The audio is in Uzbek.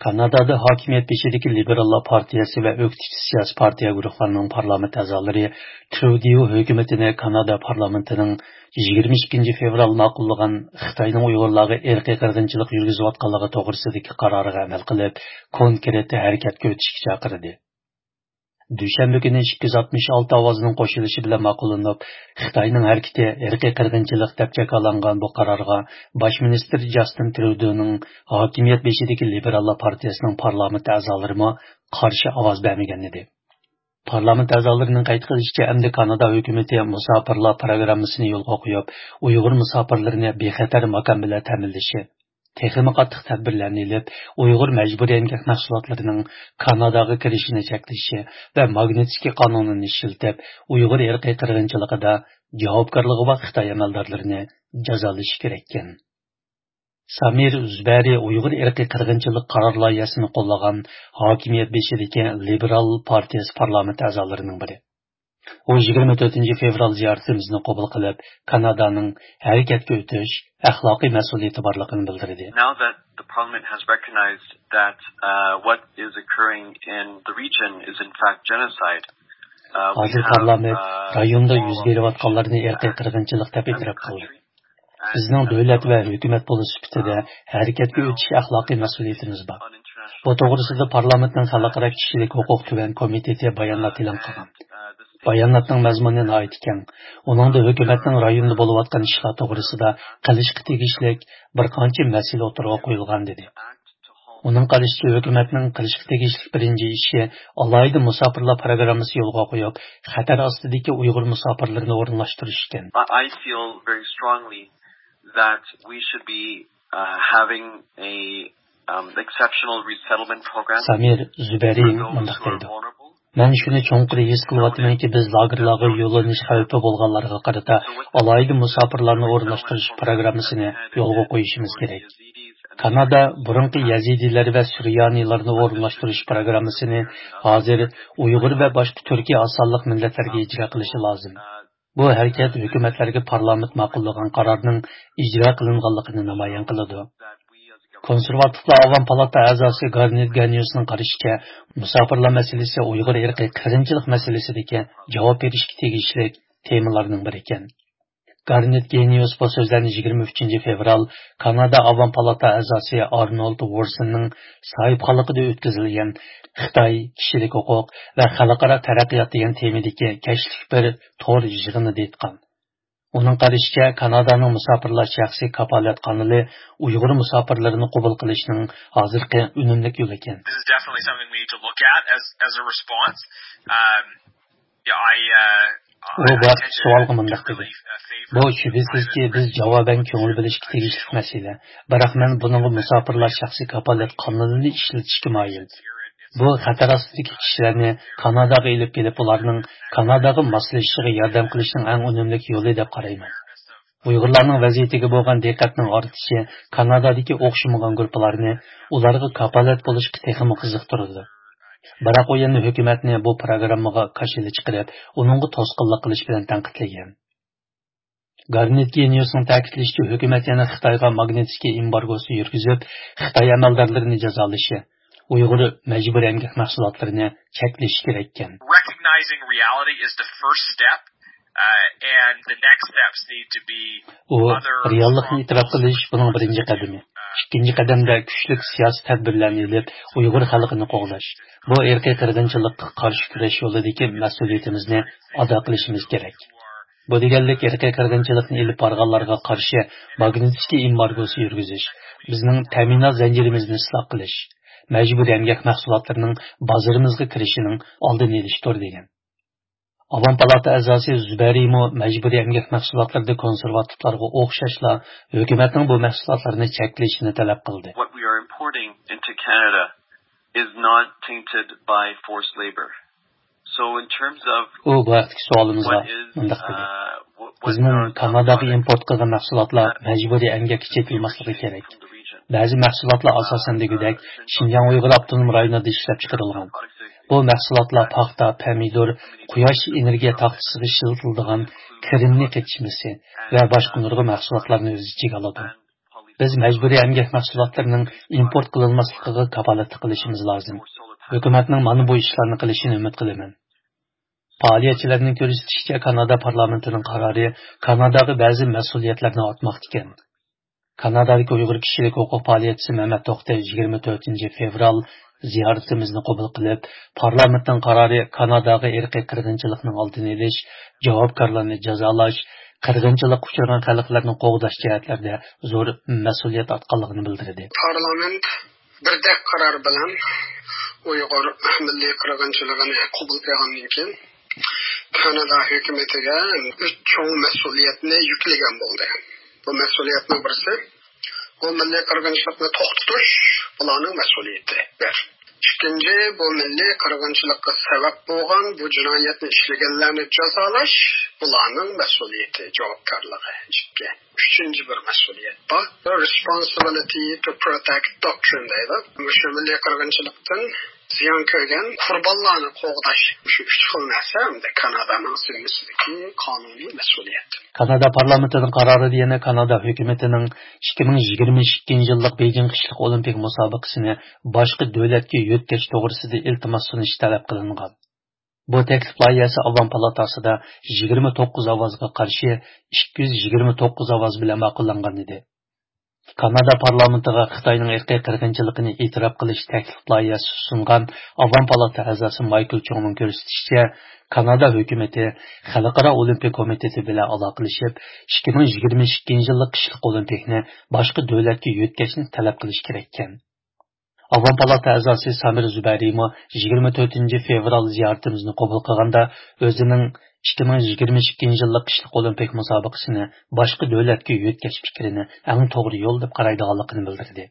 Kanadada hokimiyat beshidagi Liberallar partiyasi va o'qitish siyosiy partiya guruhlarining parlament a'zolari Trudeau hukumatini Kanada parlamentining 22 fevral ma'qullagan Xitoyning Uyg'urlarga irqiy qirg'inchilik yurgizayotganligi to'g'risidagi qaroriga amal qilib, konkret harakatga o'tishga chaqirdi. Dushanba kuni 266 ovozning qo'shilishi bilan ma'qullanib, Xitoyning harakati irqiy qirg'inchilik deb jakalangan bu qarorga bosh ministr Justin Trudeauning hokimiyat beshidagi Liberallar partiyasining parlament a'zolari qarshi ovoz bermagan edi. Parlament a'zolarining qayd qilishicha, endi Kanada hukumati musofirlar programmasini yo'lga qo'yib, Uyg'ur musofirlarini bexatar makon bilan ta'minlashi, texnik qattiq tadbirlarni ilib, Uyg'ur majburiy emgak mahsulotlarining Kanadaga kirishini cheklashi va Magnitskiy qonunini ishlatib, Uyg'ur irqiy qirg'inchiligida javobgarligi bor Xitoy amaldorlarini jazolash kerak ekan. Samir Uzbari Uyg'ur irqiy qirg'inchilik qaror loyihasini qo'llagan hokimiyat beshidagi Liberal partiyasi parlament a'zolarining biri. U 24 fevral ziyoratimizni qabul qilib, Kanadaning harakatga o'tish axloqiy mas'uliyati borligini bildirdi. Now that the parliament has recognized that what is occurring in the region is in fact genocide. Hozir parlament rayonda yuz berayotganlarni irqiy qirg'inchilik deb e'tirof qildi. Bizning davlat va hukumat bo'lish sifatida harakatga o'tish axloqiy mas'uliyatimiz bor. Bu to'g'risida parlamentning xalqaro kishilik huquq tuvan komiteti bayonot e'lon qilgan. Bayonotning mazmuni nihoyat keng. Uningda hukumatning rayonda bo'layotgan ishlar to'g'risida qilishga tegishlik bir qancha masala o'tirg'a qo'yilgan dedi. Uning qarashicha, hukumatning qilishga tegishli birinchi ishi alohida musofirlar programmasi yo'lga qo'yib, xatar ostidagi Uyg'ur musofirlarini o'rinlashtirish ekan. I feel very strongly that we should be having a exceptional resettlement program. Samir Zuberi mundaq deydi. Men shuni cho'nqir his qilyapmanki, biz lagerlarga yo'llanish xavfi bo'lganlarga qarata alohida musofirlarni o'rinlashtirish programmasini yo'lga qo'yishimiz kerak. Kanada burunqi Yazidiylar va Suriyonilarni o'rinlashtirish programmasini hozir Uyg'ur va boshqa Turkiya asonliq millatlarga ijro qilishi lozim. Bu harakat hukumatlarga parlament ma'qullagan qarorning ijro qilinganligini namoyon qiladi. Konservativlar Avam palata a'zosi Garnet Ganyusning qarashicha, musofirlar masalasi Uyg'ur irqiy qirg'inchilik masalasidagi javob berishga tegishli temalarning biri ekan. Garnet Genius bu so'zlarni 23 fevral Kanada Avam palata a'zosi Arnold Worsonning sahifxonligida o'tkazilgan Xitoy kishilik huquq va xalqaro taraqqiyot degan temadagi kashlik bir to'r yig'inida aytgan. Uning qarashicha, Kanadaning musofirlar shaxsiy kafolat qonuni Uyg'ur musofirlarini qabul qilishning hozirgi unumli yo'li ekan. This is definitely something we need to look at as a response. Bu shubhisizki biz javoban ko'ngil bilishga tegishli masala. Biroq men buning musofirlar shaxsiy kafolat qonunini ishlatishga moyil. Bu xatar ostidagi kishilarni Kanadaga elib kelib, ularning Kanadaga moslashishiga yordam qilishning eng unumli yo'li deb qarayman. Uyg'urlarning vaziyatiga bo'lgan diqqatning ortishi Kanadadagi o'xshamagan guruhlarni ularga kafolat bo'lishga texnik qiziqtirdi. Biroq u yana hukumatni bu programmaga qarshi chiqarib, uningga to'sqinlik qilish bilan tanqidlagan. Garnet Geniusning ta'kidlashicha, hukumat yana Xitoyga Magnitskiy embargosi yurgizib, Xitoy amaldorlarini jazolashi, Uyg'ur majburiy emgak mahsulotlarini cheklash kerak ekan. Recognizing reality is the first step. And the next steps need to be reallikni e'tirof qilish buning birinchi qadami. Ikkinchi qadamda kuchli siyosiy tadbirlarni olib, Uyg'ur xalqini qo'g'lash. Bu irqiy qirg'inchilikqa qarshi kurash yo'lidagi mas'uliyatimizni ado qilishimiz kerak. Bu deganlik irqiy qirg'inchilikni olib borganlarga qarshi Magnitskiy embargosi yurgizish, bizning ta'minot zanjirimizni isloh qilish, majburiy emgak mahsulotlarining bozorimizga kirishining oldini olishdir degan. Avam palata a'zosi Zubarimo majburiy emgak mahsulotlarida konservativlarga o'xshashla hukumatning bu mahsulotlarni cheklashini talab qildi. What we are importing into Canada is not tainted by forced labor. So in terms of bu vaqtdagi savolimizga mundaq dedi. Bizning Kanadaga import qilgan mahsulotlar majburiy emgakka chetilmasligi kerak. Ba'zi mahsulotlar asosan degudek Xinjiang Uyg'ur avtonom rayonida ishlab chiqarilgan. Bu mahsulotlar paxta, pomidor, quyosh energiya taxtasiga ishlatiladigan kirimli qechmisi va boshqa nurg'un mahsulotlarni o'z ichiga oladi. biz majburiy emgak mahsulotlarining import qilinmasligiga kafolatlik qilishimiz lozim. Hukumatning mana bu ishlarni qilishini umid qilaman. Faoliyatchilarning ko'rsatishicha Kanada parlamentining qarori Kanadaga ba'zi mas'uliyatlarni ortmoqda ekan. Kanadadagi Uyg'ur kishilik huquq faoliyatchisi Mehmet To'xtay 24 fevral ziyoratimizni qabul qilib, parlamentning qarori Kanadaga irqiy qirg'inchilikning oldini olish, javobgarlarni jazolash, qirg'inchilik uchragan xalqlarni qo'g'dash jihatlarida zo'r mas'uliyat ortganligini bildirdi. Parlament birdek qaror bilan Uyg'ur milliy qirg'inchiligini qabul qilgandan keyin Kanada hukumatiga uch cho'ng mas'uliyatni yuklagan bo'ldi. Bu mas'uliyatning birisi bu milliy qirg'inchilikni to'xtatish ularning mas'uliyati. İkinci, bu milliy qirg'inchilikka sabab bo'lgan bu jinoyatni ishlaganlarni jazolash ularning mas'uliyati, javobgarligi. Üçüncü bir mas'uliyat bor. Responsibility to protect doctrine deydi. Shu milliy qirg'inchilikdan ziyon ko'rgan qurbonlarni qo'g'dash. Shu uch xil narsa hamda Kanadaning zimmasizdagi qonuniy mas'uliyat. Kanada parlamentining qarorida yana Kanada hukumatining 2022 yillik Beijing qishliq olimpik musobaqasini boshqa davlatga yo'tkazish to'g'risida iltimos sunish talab qilingan. Bu taklif loyihasi Avam palatasida 29 ovozga qarshi 229 ovoz bilan ma'qullangan edi. Kanada parlamentiga Xitoyning irqiy qirg'inchiligini e'tirof qilish taklif loyihasi sungan Avam palata a'zosi Michael Chongning ko'rsatishicha, Kanada hukumati Xalqaro Olimpiya komiteti bilan aloqalashib, 2022 yillik qishliq olimpikni boshqa davlatga yo'tkazishni talab qilish kerak ekan. Avam palata a'zosi Samir Zubayrimo 24 fevral ziyoratimizni qabul qilganda o'zining 2022 yillik qishliq olimpik musobaqasini boshqa davlatga yo'tkazish fikrini eng to'g'ri yo'l deb qaraydiganligini bildirdi.